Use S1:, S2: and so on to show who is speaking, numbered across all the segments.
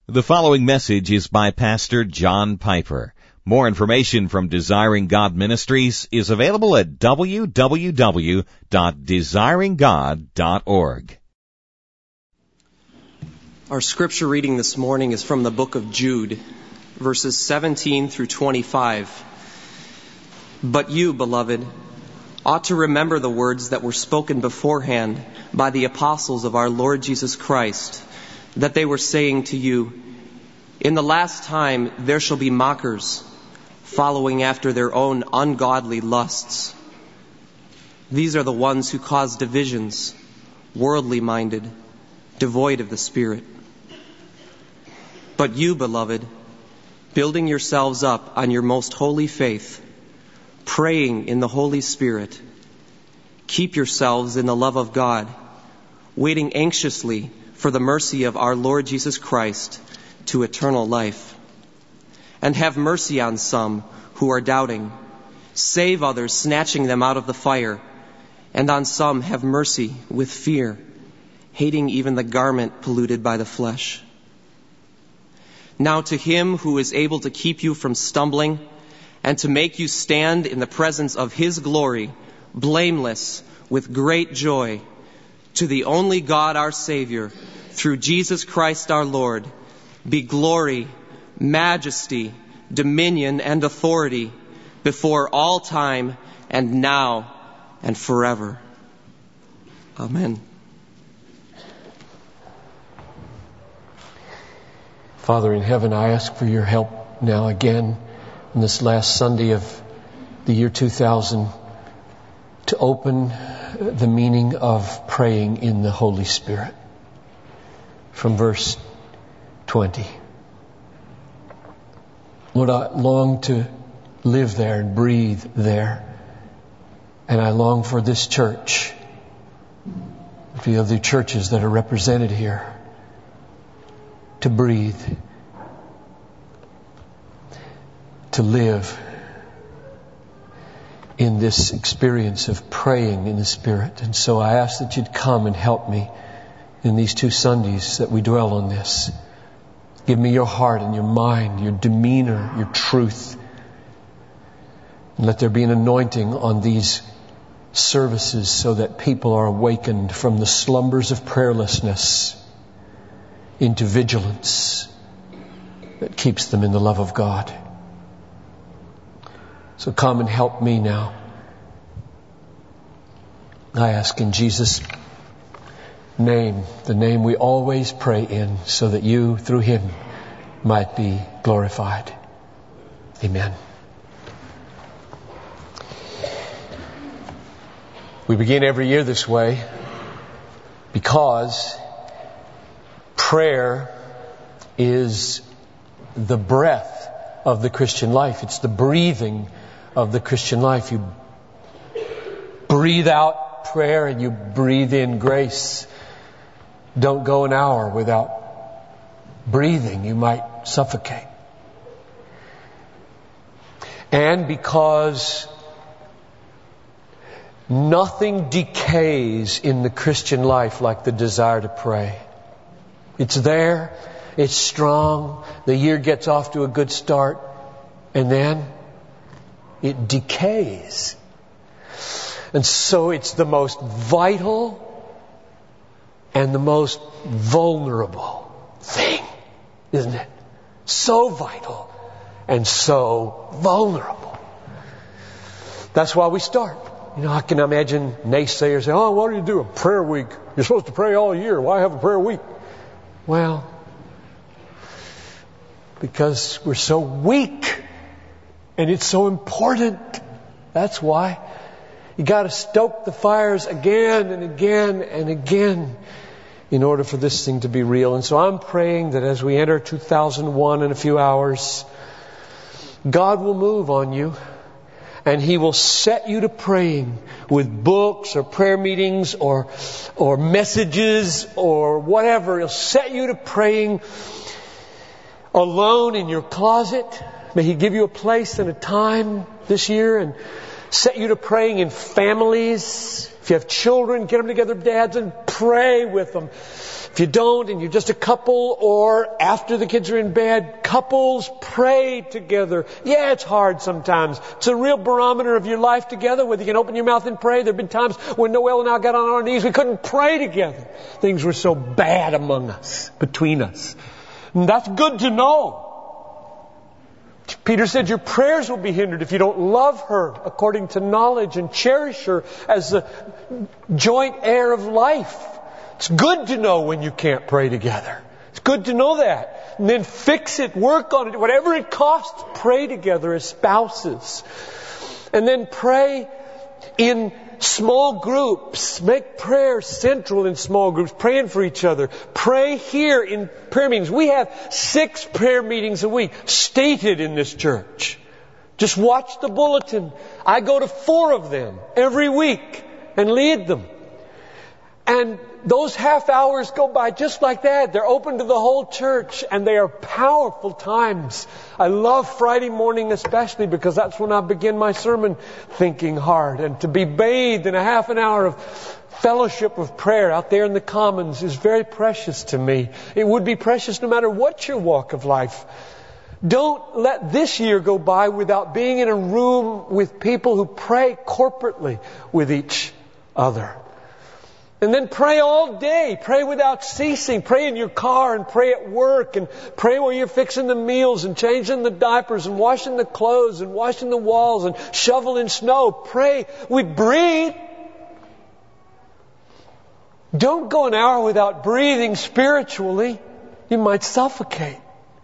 S1: The following message is by Pastor John Piper. More information from Desiring God Ministries is available at www.desiringgod.org.
S2: Our scripture reading this morning is from the book of Jude, verses 17 through 25. But you, beloved, ought to remember the words that were spoken beforehand by the apostles of our Lord Jesus Christ, that they were saying to you, "In the last time there shall be mockers, following after their own ungodly lusts. These are the ones who cause divisions, worldly minded, devoid of the Spirit. But you, beloved, building yourselves up on your most holy faith, praying in the Holy Spirit, keep yourselves in the love of God, waiting anxiously for the mercy of our Lord Jesus Christ to eternal life. And have mercy on some who are doubting. Save others, snatching them out of the fire. And on some have mercy with fear, hating even the garment polluted by the flesh. Now to him who is able to keep you from stumbling and to make you stand in the presence of his glory, blameless, with great joy, to the only God our Savior, through Jesus Christ our Lord, be glory, majesty, dominion, and authority before all time and now and forever. Amen.
S3: Father in heaven, I ask for your help now again on this last Sunday of the year 2000 to open the meaning of praying in the Holy Spirit. From verse 20. Lord, I long to live there and breathe there. And I long for this church, the other churches that are represented here, to breathe, to live in this experience of praying in the Spirit. And so I ask that you'd come and help me in these 2 Sundays that we dwell on this. Give me your heart and your mind, your demeanor, your truth. And let there be an anointing on these services so that people are awakened from the slumbers of prayerlessness into vigilance that keeps them in the love of God. So come and help me now. I ask in Jesus' name, the name we always pray in, so that you, through him, might be glorified. Amen. We begin every year this way because prayer is the breath of the Christian life. It's the breathing of the Christian life. You breathe out prayer and you breathe in grace. Don't go an hour without breathing. You might suffocate. And because nothing decays in the Christian life like the desire to pray. It's there. It's strong. The year gets off to a good start. And then it decays. And so it's the most vital and the most vulnerable thing, isn't it? So vital and so vulnerable. That's why we start. I can imagine naysayers say, "Oh, what do you do? A prayer week. You're supposed to pray all year. Why have a prayer week?" Well, because we're so weak and it's so important. That's why. You got to stoke the fires again and again and again in order for this thing to be real. And so I'm praying that as we enter 2001 in a few hours, God will move on you and He will set you to praying with books or prayer meetings or messages or whatever. He'll set you to praying alone in your closet. May He give you a place and a time this year and set you to praying in families. If you have children, get them together, dads, and pray with them. If you don't, and you're just a couple, or after the kids are in bed, couples pray together. Yeah, it's hard sometimes. It's a real barometer of your life together, whether you can open your mouth and pray. There have been times when Noel and I got on our knees, we couldn't pray together. Things were so bad among us, between us. And that's good to know. Peter said your prayers will be hindered if you don't love her according to knowledge and cherish her as the joint heir of life. It's good to know when you can't pray together. It's good to know that. And then fix it, work on it, whatever it costs, pray together as spouses. And then pray in small groups. Make prayer central in small groups, praying for each other. Pray here in prayer meetings. We have 6 prayer meetings a week stated in this church. Just watch the bulletin. I go to 4 of them every week and lead them. And those half hours go by just like that. They're open to the whole church, and they are powerful times. I love Friday morning especially because that's when I begin my sermon thinking hard. And to be bathed in a half an hour of fellowship of prayer out there in the commons is very precious to me. It would be precious no matter what your walk of life. Don't let this year go by without being in a room with people who pray corporately with each other. And then pray all day. Pray without ceasing. Pray in your car and pray at work and pray while you're fixing the meals and changing the diapers and washing the clothes and washing the walls and shoveling snow. Pray. We breathe. Don't go an hour without breathing spiritually. You might suffocate.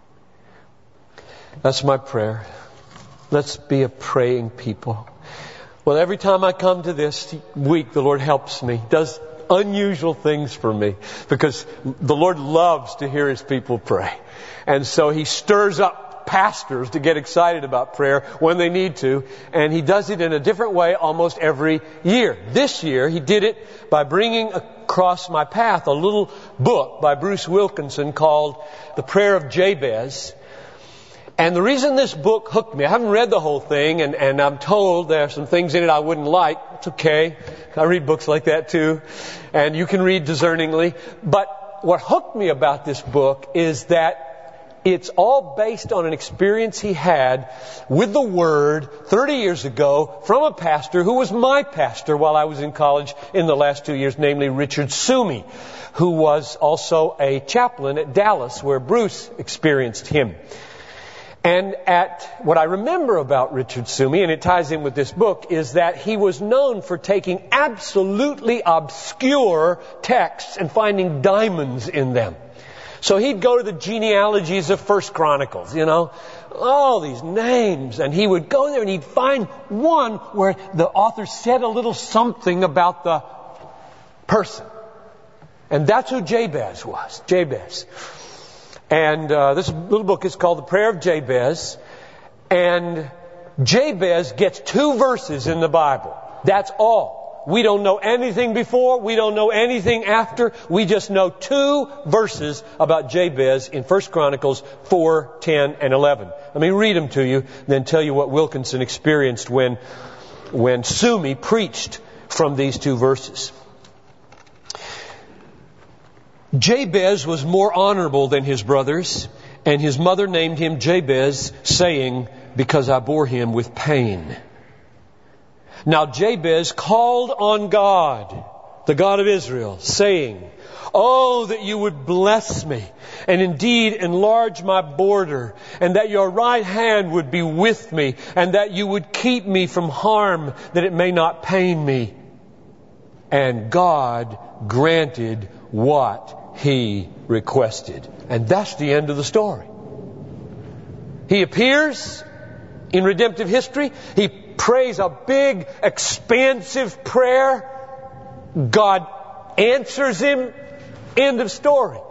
S3: That's my prayer. Let's be a praying people. Well, every time I come to this week, the Lord helps me. Does unusual things for me because the Lord loves to hear His people pray. And so He stirs up pastors to get excited about prayer when they need to. And He does it in a different way almost every year. This year, He did it by bringing across my path a little book by Bruce Wilkinson called The Prayer of Jabez. And the reason this book hooked me, I haven't read the whole thing, and I'm told there are some things in it I wouldn't like. It's okay. I read books like that too. And you can read discerningly. But what hooked me about this book is that it's all based on an experience he had with the Word 30 years ago from a pastor who was my pastor while I was in college in the last 2 years, namely Richard Sumi, who was also a chaplain at Dallas where Bruce experienced him. And what I remember about Richard Sumi, and it ties in with this book, is that he was known for taking absolutely obscure texts and finding diamonds in them. So he'd go to the genealogies of First Chronicles, all these names, and he would go there and he'd find one where the author said a little something about the person. And that's who Jabez was. Jabez. And this little book is called The Prayer of Jabez. And Jabez gets 2 verses in the Bible. That's all. We don't know anything before. We don't know anything after. We just know 2 verses about Jabez in 1 Chronicles 4, 10, and 11. Let me read them to you, then tell you what Wilkinson experienced when Sumi preached from these 2 verses. Jabez was more honorable than his brothers, and his mother named him Jabez, saying, because I bore him with pain. Now Jabez called on God, the God of Israel, saying, oh, that you would bless me, and indeed enlarge my border, and that your right hand would be with me, and that you would keep me from harm, that it may not pain me. And God granted what he requested. And that's the end of the story. He appears in redemptive history. He prays a big, expansive prayer. God answers him. End of story.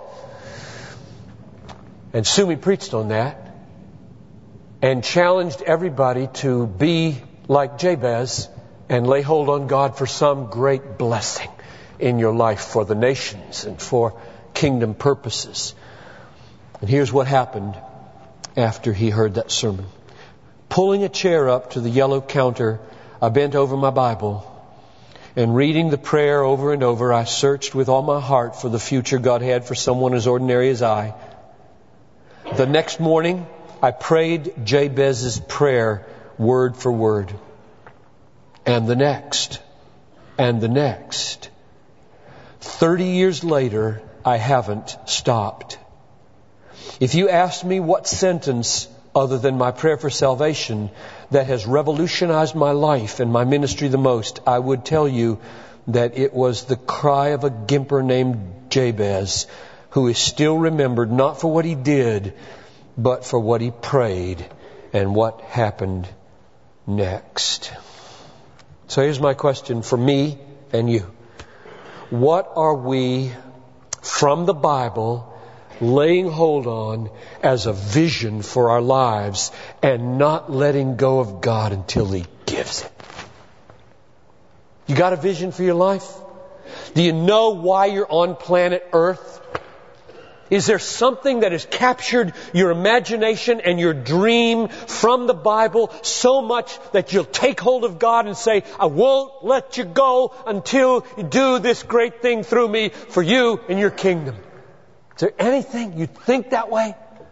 S3: And Sumi preached on that and challenged everybody to be like Jabez and lay hold on God for some great blessing in your life for the nations and for kingdom purposes. And here's what happened after he heard that sermon. Pulling a chair up to the yellow counter I bent over my Bible, and reading the prayer over and over, I searched with all my heart for the future God had for someone as ordinary as I. The next morning, I prayed Jabez's prayer word for word. And the next. And the next. 30 years later, I haven't stopped. If you asked me what sentence, other than my prayer for salvation, that has revolutionized my life and my ministry the most, I would tell you that it was the cry of a gimper named Jabez, who is still remembered not for what he did, but for what he prayed and what happened next. So here's my question for me and you. What are we, from the Bible, laying hold on as a vision for our lives and not letting go of God until He gives it? You got a vision for your life? Do you know why you're on planet Earth? Is there something that has captured your imagination and your dream from the Bible so much that you'll take hold of God and say, I won't let you go until you do this great thing through me for you and your kingdom? Is there anything you think that way?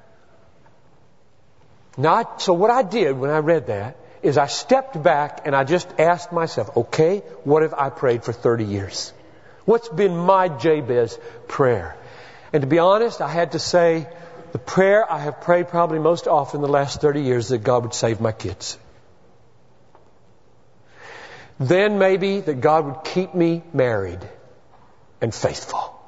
S3: So what I did when I read that is I stepped back and I just asked myself, okay, what have I prayed for 30 years? What's been my Jabez prayer? And to be honest, I had to say the prayer I have prayed probably most often the last 30 years, that God would save my kids. Then maybe that God would keep me married and faithful.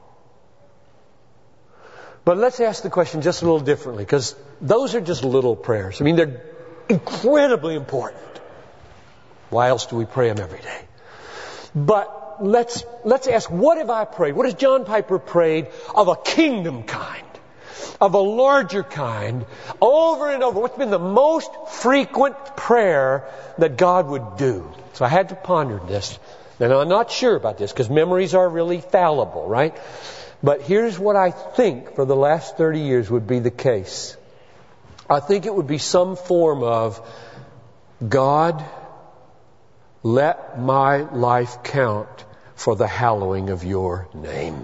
S3: But let's ask the question just a little differently, because those are just little prayers. I mean, they're incredibly important. Why else do we pray them every day? But let's ask, what have I prayed? What has John Piper prayed of a kingdom kind? Of a larger kind? Over and over. What's been the most frequent prayer that God would do? So I had to ponder this. And I'm not sure about this, because memories are really fallible, right? But here's what I think for the last 30 years would be the case. I think it would be some form of, God, let my life count for the hallowing of your name.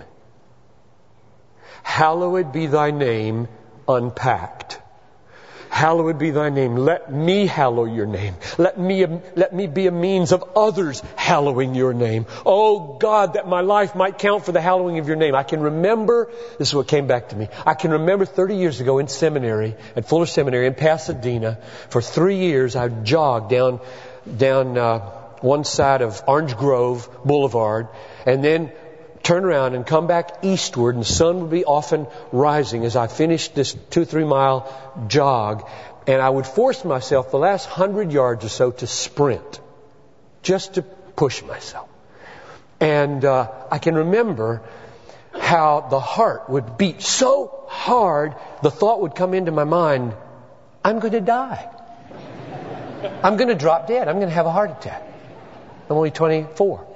S3: Hallowed be thy name unpacked. Hallowed be thy name. Let me hallow your name. Let me be a means of others hallowing your name. Oh God, that my life might count for the hallowing of your name. I can remember, this is what came back to me. I can remember 30 years ago in seminary, at Fuller Seminary in Pasadena, for 3 years I jogged down one side of Orange Grove Boulevard, and then turn around and come back eastward, and the sun would be often rising as I finished this 2-3 mile jog, and I would force myself the last 100 yards or so to sprint, just to push myself. And I can remember how the heart would beat so hard, the thought would come into my mind, I'm going to die. I'm going to drop dead. I'm going to have a heart attack. I'm only 24.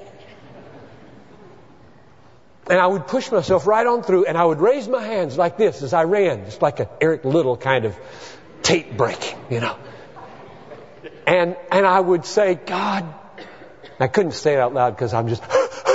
S3: And I would push myself right on through, and I would raise my hands like this as I ran, just like an Eric Little kind of tape breaking, you know. And I would say, God, I couldn't say it out loud because I'm just...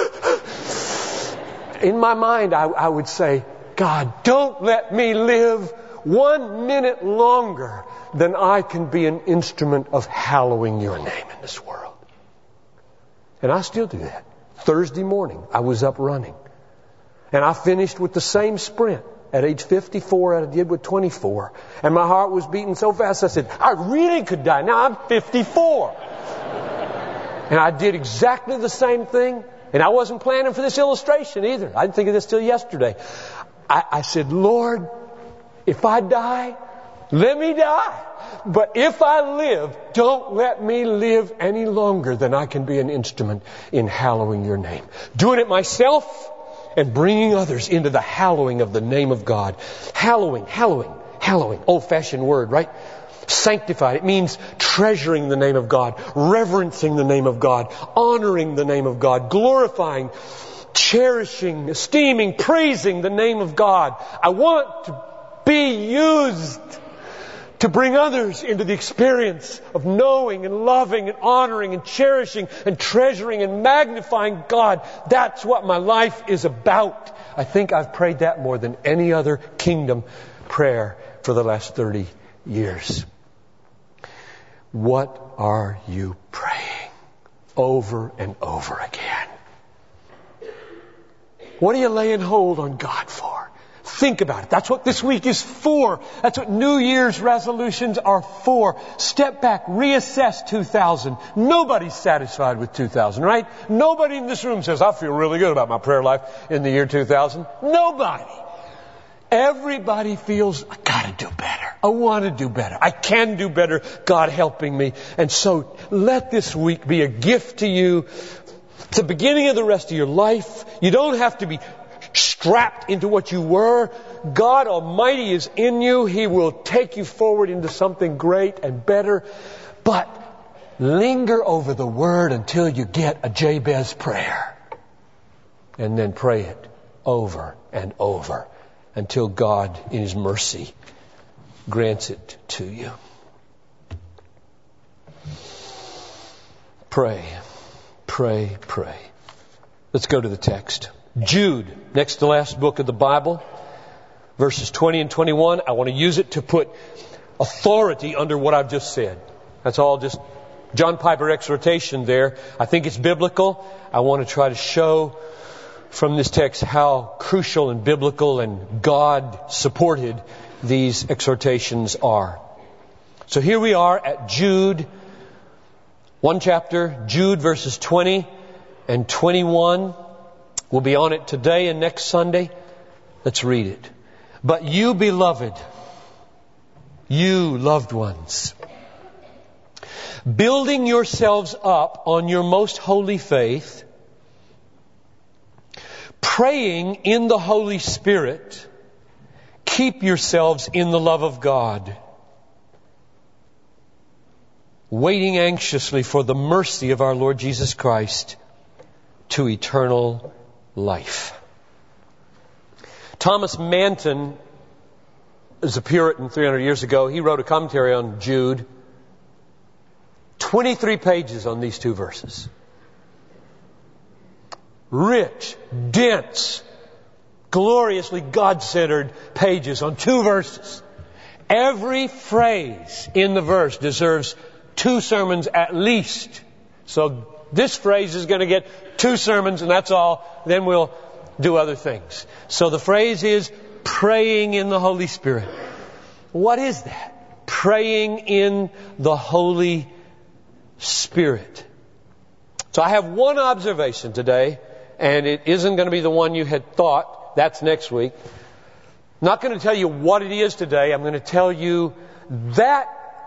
S3: In my mind, I would say, God, don't let me live 1 minute longer than I can be an instrument of hallowing your name in this world. And I still do that. Thursday morning, I was up running. And I finished with the same sprint at age 54 as I did with 24. And my heart was beating so fast, I said, I really could die. Now I'm 54. And I did exactly the same thing. And I wasn't planning for this illustration either. I didn't think of this till yesterday. I said, Lord, if I die, let me die. But if I live, don't let me live any longer than I can be an instrument in hallowing your name. Doing it myself and bringing others into the hallowing of the name of God. Hallowing. Old-fashioned word, right? Sanctified. It means treasuring the name of God, reverencing the name of God, honoring the name of God, glorifying, cherishing, esteeming, praising the name of God. I want to be used to bring others into the experience of knowing and loving and honoring and cherishing and treasuring and magnifying God. That's what my life is about. I think I've prayed that more than any other kingdom prayer for the last 30 years. What are you praying over and over again? What are you laying hold on God for? Think about it. That's what this week is for. That's what New Year's resolutions are for. Step back, reassess 2000. Nobody's satisfied with 2000, right? Nobody in this room says, I feel really good about my prayer life in the year 2000. Nobody. Everybody feels, I gotta do better. I want to do better. I can do better. God helping me. And so let this week be a gift to you. It's the beginning of the rest of your life. You don't have to be strapped into what you were. God Almighty is in you. He will take you forward into something great and better. But linger over the Word until you get a Jabez prayer. And then pray it over and over until God, in His mercy, grants it to you. Pray, pray, pray. Let's go to the text. Jude, next to last book of the Bible, verses 20 and 21. I want to use it to put authority under what I've just said. That's all just John Piper exhortation there. I think it's biblical. I want to try to show from this text how crucial and biblical and God supported these exhortations are. So here we are at Jude, one chapter, Jude verses 20 and 21. We'll be on it today and next Sunday. Let's read it. But you, beloved, you loved ones, building yourselves up on your most holy faith, praying in the Holy Spirit, keep yourselves in the love of God, waiting anxiously for the mercy of our Lord Jesus Christ to eternal life. Thomas Manton is a Puritan 300 years ago. He wrote a commentary on Jude. 23 pages on these two verses. Rich, dense, gloriously God-centered pages on two verses. Every phrase in the verse deserves 2 sermons at least. So this phrase is going to get 2 sermons and that's all. Then we'll do other things. So the phrase is praying in the Holy Spirit. What is that? Praying in the Holy Spirit. So I have one observation today, and it isn't going to be the one you had thought. That's next week. I'm not going to tell you what it is today. I'm going to tell you that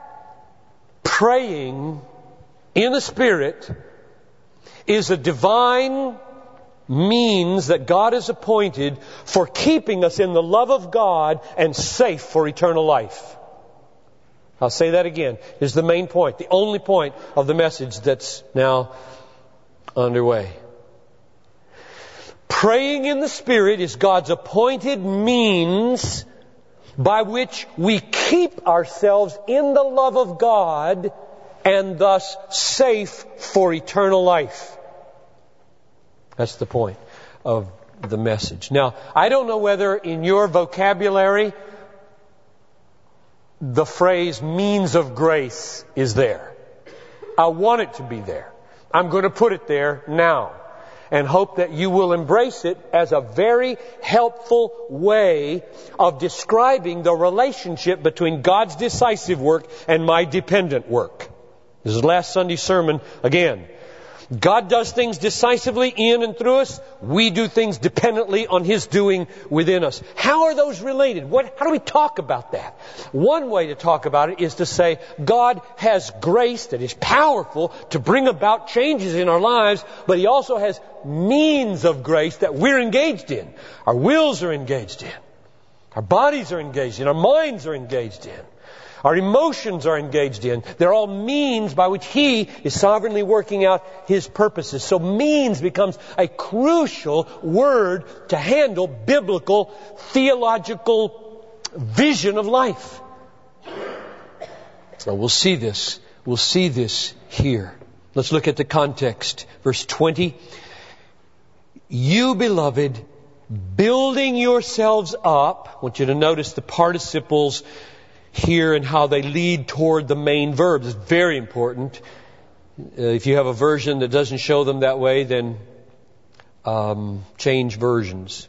S3: praying in the Spirit is a divine means that God has appointed for keeping us in the love of God and safe for eternal life. I'll say that again. Is the main point, the only point of the message that's now underway. Praying in the Spirit is God's appointed means by which we keep ourselves in the love of God and thus safe for eternal life. That's the point of the message. Now, I don't know whether in your vocabulary the phrase means of grace is there. I want it to be there. I'm going to put it there now and hope that you will embrace it as a very helpful way of describing the relationship between God's decisive work and my dependent work. This is last Sunday's sermon again. God does things decisively in and through us. We do things dependently on His doing within us. How are those related? How do we talk about that? One way to talk about it is to say God has grace that is powerful to bring about changes in our lives, but He also has means of grace that we're engaged in. Our wills are engaged in. Our bodies are engaged in. Our minds are engaged in. Our emotions are engaged in. They're all means by which He is sovereignly working out His purposes. So means becomes a crucial word to handle biblical, theological vision of life. So we'll see this. We'll see this here. Let's look at the context. Verse 20. You, beloved, building yourselves up. I want you to notice the participles here and how they lead toward the main verb. It's very important. If you have a version that doesn't show them that way, then change versions.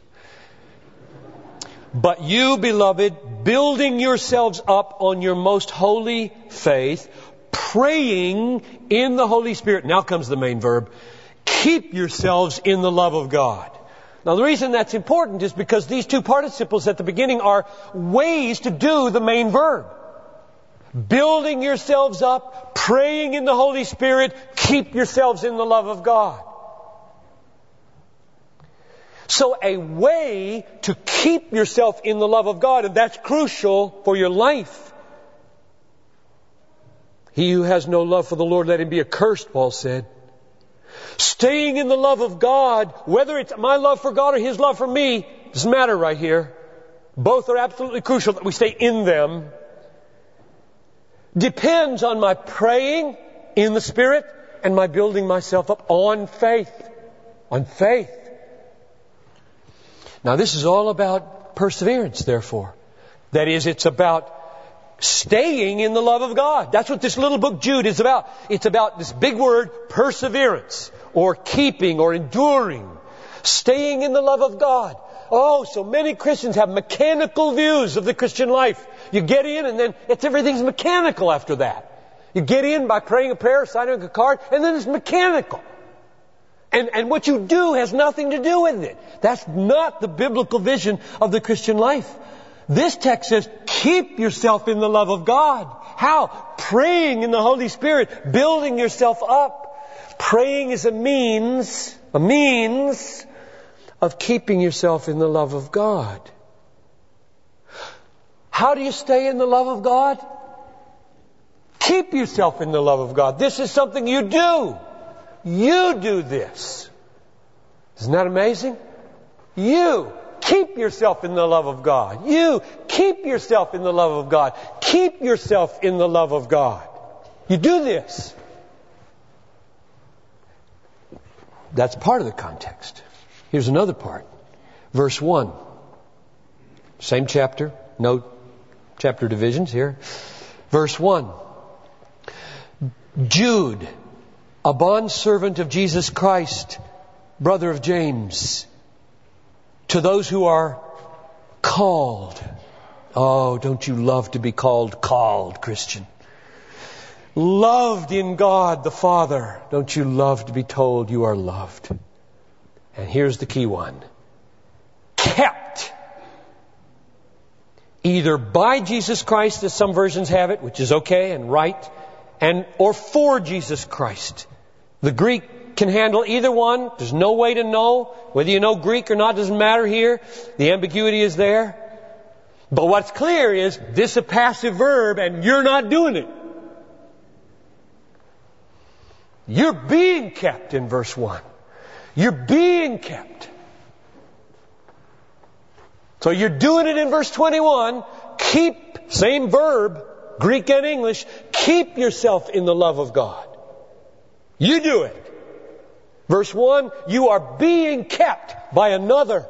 S3: But you, beloved, building yourselves up on your most holy faith, praying in the Holy Spirit. Now comes the main verb. Keep yourselves in the love of God. Now the reason that's important is because these two participles at the beginning are ways to do the main verb. Building yourselves up, praying in the Holy Spirit, keep yourselves in the love of God. So a way to keep yourself in the love of God, and that's crucial for your life. He who has no love for the Lord, let him be accursed, Paul said. Staying in the love of God, whether it's my love for God or His love for me, doesn't matter right here. Both are absolutely crucial that we stay in them. Depends on my praying in the Spirit and my building myself up on faith. On faith. Now this is all about perseverance, therefore. That is, it's about staying in the love of God. That's what this little book Jude is about. It's about this big word, perseverance, or keeping, or enduring. Staying in the love of God. Oh, so many Christians have mechanical views of the Christian life. You get in and then everything's mechanical after that. You get in by praying a prayer, signing a card, and then it's mechanical. And what you do has nothing to do with it. That's not the biblical vision of the Christian life. This text says, keep yourself in the love of God. How? Praying in the Holy Spirit, building yourself up. Praying is a means of keeping yourself in the love of God. How do you stay in the love of God? Keep yourself in the love of God. This is something you do. You do this. Isn't that amazing? You keep yourself in the love of God. You keep yourself in the love of God. Keep yourself in the love of God. You do this. That's part of the context. Here's another part. Verse 1. Same chapter. No chapter divisions here. Verse 1. Jude, a bondservant of Jesus Christ, brother of James, to those who are called. Oh, don't you love to be called, Christian? Loved in God the Father. Don't you love to be told you are loved? And here's the key one. Kept. Either by Jesus Christ, as some versions have it, which is okay and right, or for Jesus Christ. The Greek can handle either one. There's no way to know. Whether you know Greek or not doesn't matter here. The ambiguity is there. But what's clear is this is a passive verb and you're not doing it. You're being kept in verse 1. You're being kept. So you're doing it in verse 21. Keep, same verb, Greek and English, keep yourself in the love of God. You do it. Verse 1, you are being kept by another.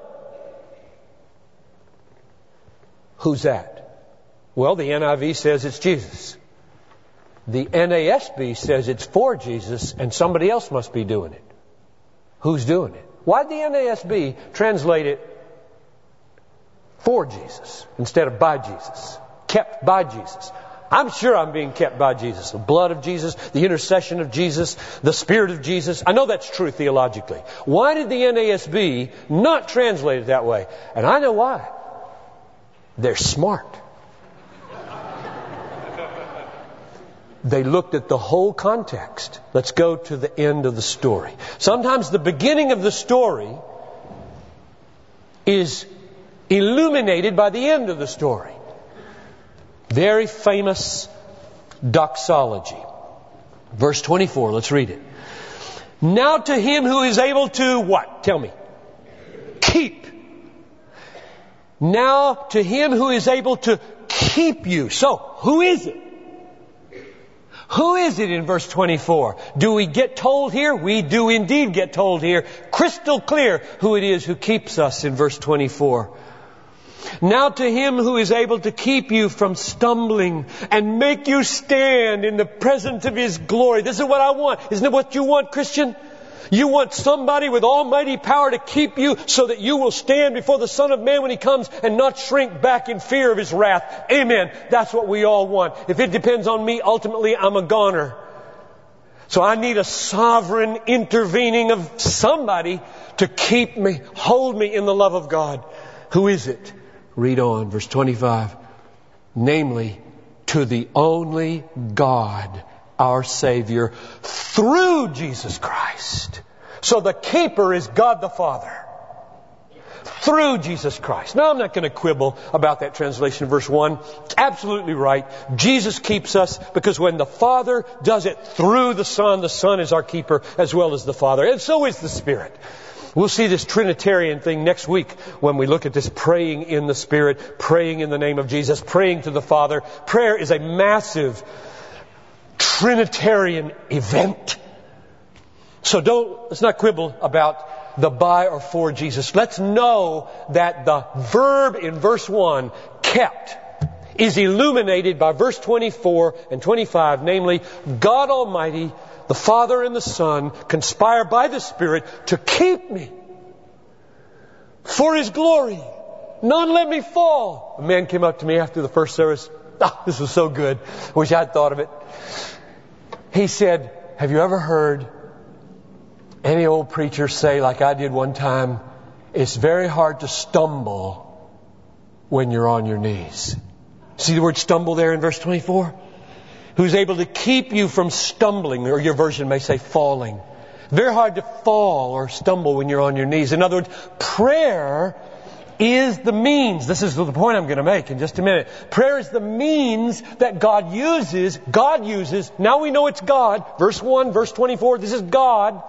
S3: Who's that? Well, the NIV says it's Jesus. The NASB says it's for Jesus and somebody else must be doing it. Who's doing it? Why did the NASB translate it for Jesus instead of by Jesus? Kept by Jesus. I'm sure I'm being kept by Jesus. The blood of Jesus, the intercession of Jesus, the Spirit of Jesus. I know that's true theologically. Why did the NASB not translate it that way? And I know why. They're smart. They looked at the whole context. Let's go to the end of the story. Sometimes the beginning of the story is illuminated by the end of the story. Very famous doxology. Verse 24, let's read it. Now to him who is able to what? Tell me. Keep. Now to him who is able to keep you. So, who is it? Who is it in verse 24? Do we get told here? We do indeed get told here, crystal clear, who it is who keeps us in verse 24. Now to Him who is able to keep you from stumbling and make you stand in the presence of His glory. This is what I want. Isn't it what you want, Christian? You want somebody with almighty power to keep you so that you will stand before the Son of Man when He comes and not shrink back in fear of His wrath. Amen. That's what we all want. If it depends on me, ultimately I'm a goner. So I need a sovereign intervening of somebody to keep me, hold me in the love of God. Who is it? Read on, verse 25. Namely, to the only God, our Savior, through Jesus Christ. So the keeper is God the Father. Through Jesus Christ. Now I'm not going to quibble about that translation of verse 1. It's absolutely right. Jesus keeps us because when the Father does it through the Son is our keeper as well as the Father. And so is the Spirit. We'll see this Trinitarian thing next week when we look at this praying in the Spirit, praying in the name of Jesus, praying to the Father. Prayer is a massive Trinitarian event. So let's not quibble about the by or for Jesus. Let's know that the verb in verse 1, kept, is illuminated by verse 24 and 25, namely, God Almighty, the Father and the Son, conspire by the Spirit to keep me for His glory. None let me fall. A man came up to me after the first service. This was so good. I wish I'd thought of it. He said, have you ever heard any old preacher say, like I did one time, it's very hard to stumble when you're on your knees. See the word stumble there in verse 24? Who's able to keep you from stumbling, or your version may say falling. Very hard to fall or stumble when you're on your knees. In other words, prayer is the means. This is the point I'm going to make in just a minute. Prayer is the means that God uses. Now we know it's God. Verse 1, verse 24, this is God.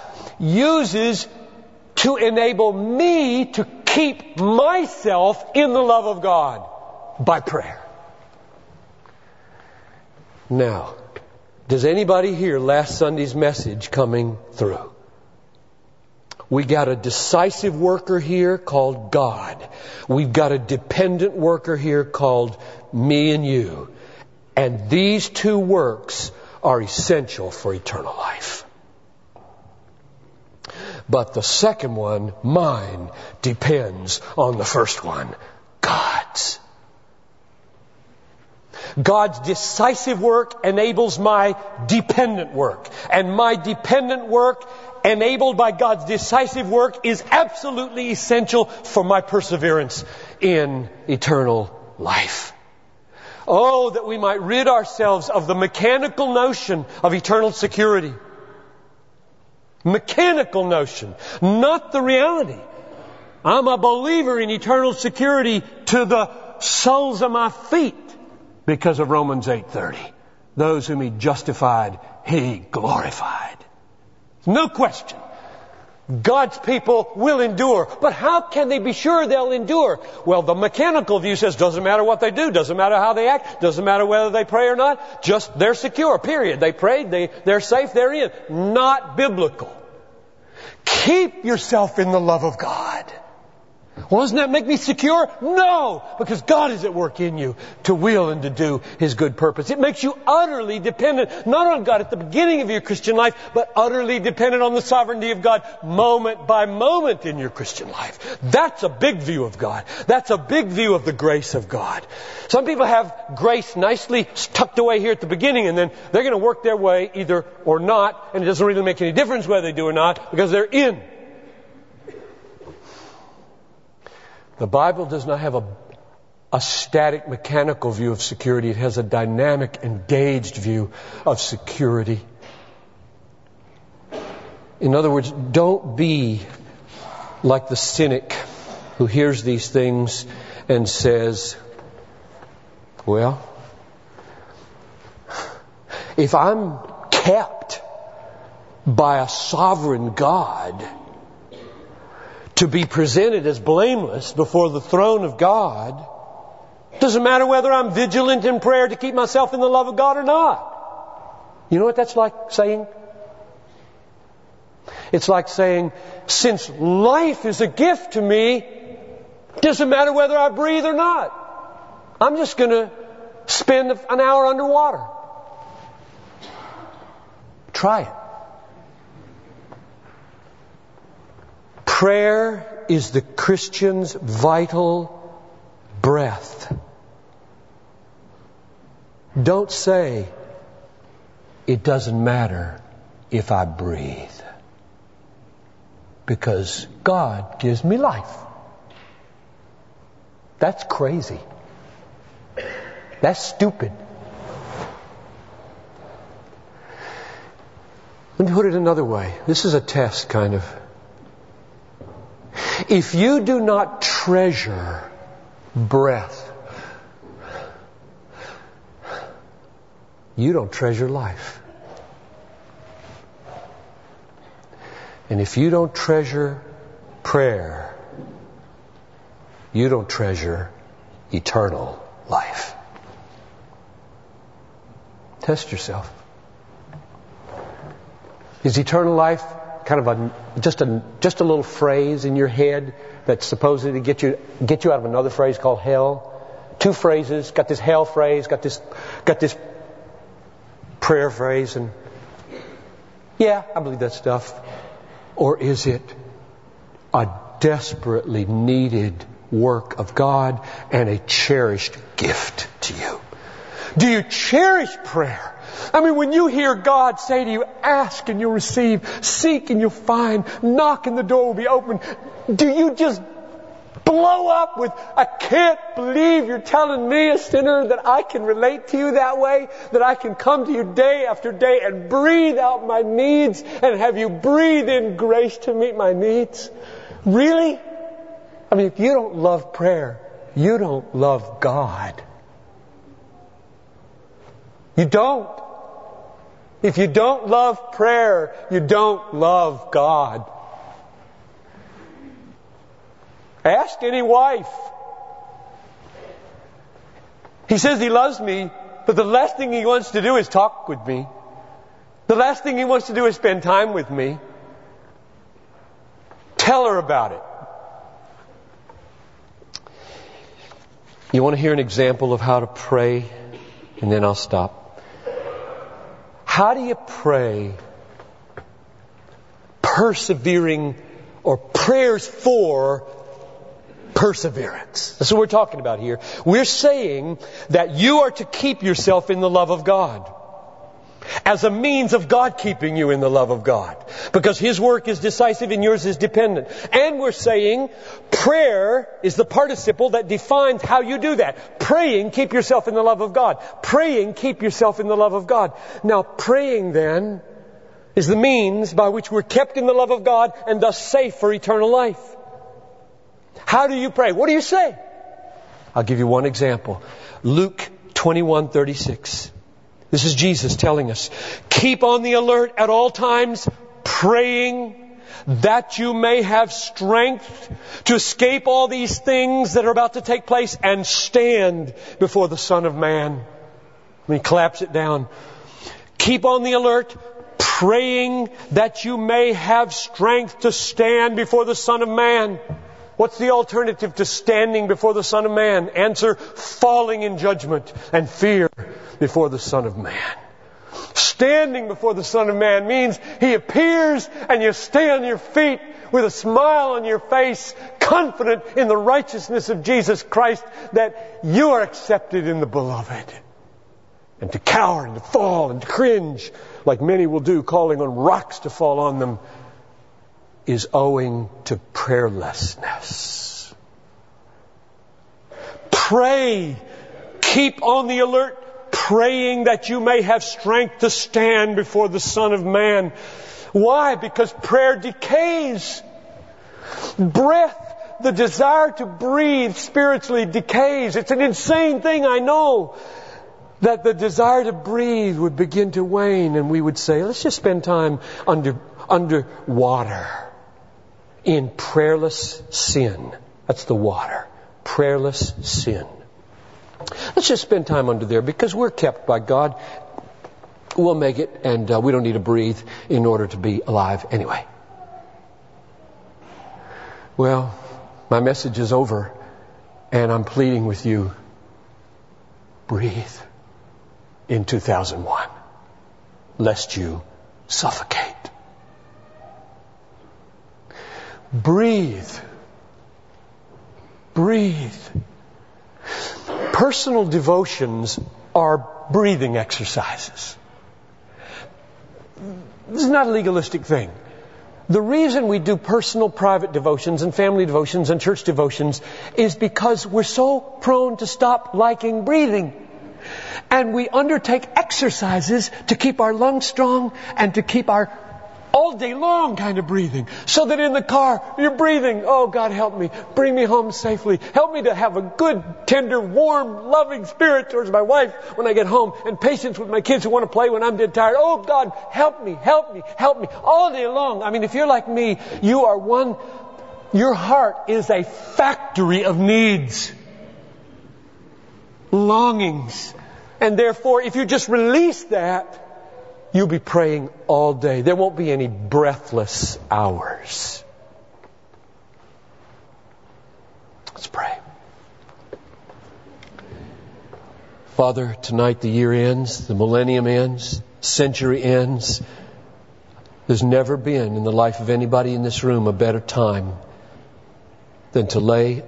S3: Uses to enable me to keep myself in the love of God by prayer. Now, does anybody hear last Sunday's message coming through? We got a decisive worker here called God. We've got a dependent worker here called me and you. And these two works are essential for eternal life. But the second one, mine, depends on the first one, God's. God's decisive work enables my dependent work. And my dependent work, enabled by God's decisive work, is absolutely essential for my perseverance in eternal life. Oh, that we might rid ourselves of the mechanical notion of eternal security. Mechanical notion, not the reality. I'm a believer in eternal security to the soles of my feet because of Romans 8:30. Those whom He justified, He glorified. No question. God's people will endure. But how can they be sure they'll endure? Well, the mechanical view says doesn't matter what they do, doesn't matter how they act, doesn't matter whether they pray or not, just they're secure, period. They prayed, they're safe, they're in. Not biblical. Keep yourself in the love of God. Well, doesn't that make me secure? No, because God is at work in you to will and to do His good purpose. It makes you utterly dependent, not on God at the beginning of your Christian life, but utterly dependent on the sovereignty of God moment by moment in your Christian life. That's a big view of God. That's a big view of the grace of God. Some people have grace nicely tucked away here at the beginning, and then they're going to work their way either or not, and it doesn't really make any difference whether they do or not, because they're in. The Bible does not have a static mechanical view of security. It has a dynamic, engaged view of security. In other words, don't be like the cynic who hears these things and says, well, if I'm kept by a sovereign God to be presented as blameless before the throne of God, doesn't matter whether I'm vigilant in prayer to keep myself in the love of God or not. You know what that's like saying? It's like saying, since life is a gift to me, doesn't matter whether I breathe or not. I'm just going to spend an hour underwater. Try it. Prayer is the Christian's vital breath. Don't say, it doesn't matter if I breathe, because God gives me life. That's crazy. That's stupid. Let me put it another way. This is a test, kind of. If you do not treasure breath, you don't treasure life. And if you don't treasure prayer, you don't treasure eternal life. Test yourself. Is eternal life kind of just a little phrase in your head that's supposedly get you out of another phrase called hell? Two phrases, got this hell phrase, got this prayer phrase, and yeah, I believe that stuff. Or is it a desperately needed work of God and a cherished gift to you? Do you cherish prayer? I mean, when you hear God say to you, ask and you'll receive, seek and you'll find, knock and the door will be open, do you just blow up with, I can't believe you're telling me, a sinner, that I can relate to you that way, that I can come to you day after day and breathe out my needs and have you breathe in grace to meet my needs? Really? I mean, if you don't love prayer, you don't love God. You don't. If you don't love prayer, you don't love God. Ask any wife. He says he loves me, but the last thing he wants to do is talk with me. The last thing he wants to do is spend time with me. Tell her about it. You want to hear an example of how to pray? And then I'll stop. How do you pray persevering, or prayers for perseverance? That's what we're talking about here. We're saying that you are to keep yourself in the love of God as a means of God keeping you in the love of God, because His work is decisive and yours is dependent. And we're saying prayer is the participle that defines how you do that. Praying, keep yourself in the love of God. Praying, keep yourself in the love of God. Now, praying then is the means by which we're kept in the love of God and thus safe for eternal life. How do you pray? What do you say? I'll give you one example. Luke 21:36. This is Jesus telling us, keep on the alert at all times, praying that you may have strength to escape all these things that are about to take place and stand before the Son of Man. And he claps it down. Keep on the alert, praying that you may have strength to stand before the Son of Man. What's the alternative to standing before the Son of Man? Answer, falling in judgment and fear before the Son of Man. Standing before the Son of Man means He appears and you stay on your feet with a smile on your face, confident in the righteousness of Jesus Christ, that you are accepted in the Beloved. And to cower and to fall and to cringe, like many will do, calling on rocks to fall on them, is owing to prayerlessness. Pray. Keep on the alert, praying that you may have strength to stand before the Son of Man. Why? Because prayer decays. Breath, the desire to breathe spiritually decays. It's an insane thing, I know, that the desire to breathe would begin to wane and we would say, let's just spend time under water. In prayerless sin. That's the water. Prayerless sin. Let's just spend time under there because we're kept by God. We'll make it, and we don't need to breathe in order to be alive anyway. Well, my message is over, and I'm pleading with you. Breathe in 2001, lest you suffocate. Breathe. Breathe. Personal devotions are breathing exercises. This is not a legalistic thing. The reason we do personal, private devotions and family devotions and church devotions is because we're so prone to stop liking breathing. And we undertake exercises to keep our lungs strong and to keep our all day long kind of breathing. So that in the car, you're breathing. Oh, God, help me. Bring me home safely. Help me to have a good, tender, warm, loving spirit towards my wife when I get home. And patience with my kids who want to play when I'm dead tired. Oh, God, help me, help me, help me. All day long. I mean, if you're like me, your heart is a factory of needs. Longings. And therefore, if you just release that, you'll be praying all day. There won't be any breathless hours. Let's pray. Father, tonight the year ends, the millennium ends, century ends. There's never been in the life of anybody in this room a better time than to lay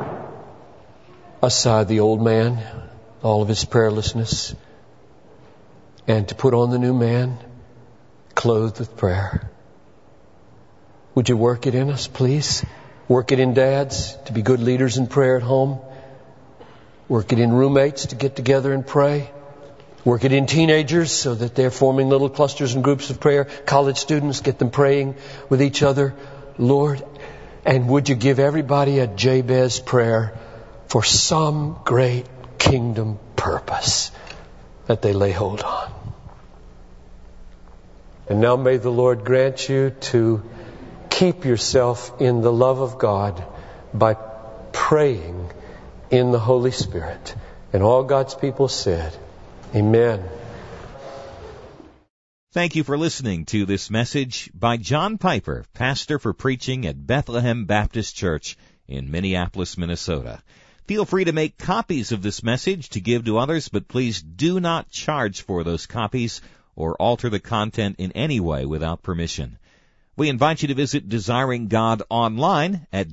S3: aside the old man, all of his prayerlessness, and to put on the new man, clothed with prayer. Would you work it in us, please? Work it in dads to be good leaders in prayer at home. Work it in roommates to get together and pray. Work it in teenagers so that they're forming little clusters and groups of prayer. College students, get them praying with each other. Lord, and would you give everybody a Jabez prayer for some great kingdom purpose that they lay hold on. And now may the Lord grant you to keep yourself in the love of God by praying in the Holy Spirit. And all God's people said, Amen.
S1: Thank you for listening to this message by John Piper, pastor for preaching at Bethlehem Baptist Church in Minneapolis, Minnesota. Feel free to make copies of this message to give to others, but please do not charge for those copies or alter the content in any way without permission. We invite you to visit Desiring God online at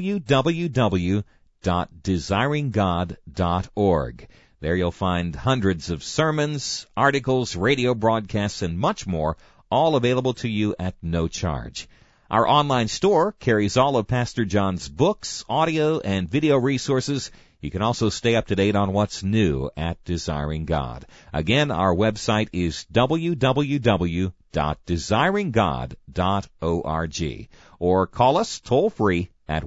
S1: www.desiringgod.org. There you'll find hundreds of sermons, articles, radio broadcasts, and much more, all available to you at no charge. Our online store carries all of Pastor John's books, audio, and video resources. You can also stay up to date on what's new at Desiring God. Again, our website is www.desiringgod.org. Or call us toll-free at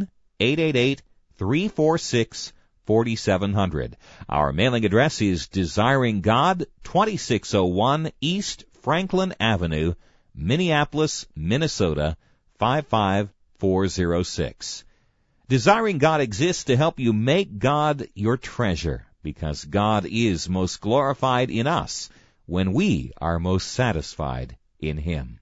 S1: 1-888-346-4700. Our mailing address is Desiring God, 2601 East Franklin Avenue, Minneapolis, Minnesota, 55406. Desiring God exists to help you make God your treasure, because God is most glorified in us when we are most satisfied in Him.